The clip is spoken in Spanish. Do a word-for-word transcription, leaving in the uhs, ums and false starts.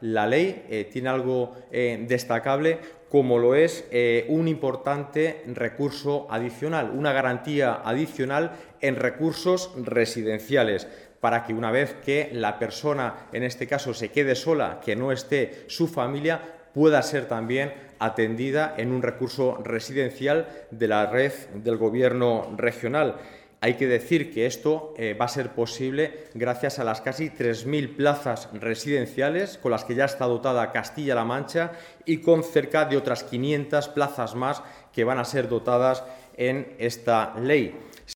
la ley eh, tiene algo eh, destacable, como lo es eh, un importante recurso adicional, una garantía adicional en recursos residenciales, para que una vez que la persona, en este caso, se quede sola, que no esté su familia, pueda ser también atendida en un recurso residencial de la red del Gobierno regional. Hay que decir que esto eh, va a ser posible gracias a las casi tres mil plazas residenciales con las que ya está dotada Castilla-La Mancha y con cerca de otras quinientas plazas más que van a ser dotadas en esta ley.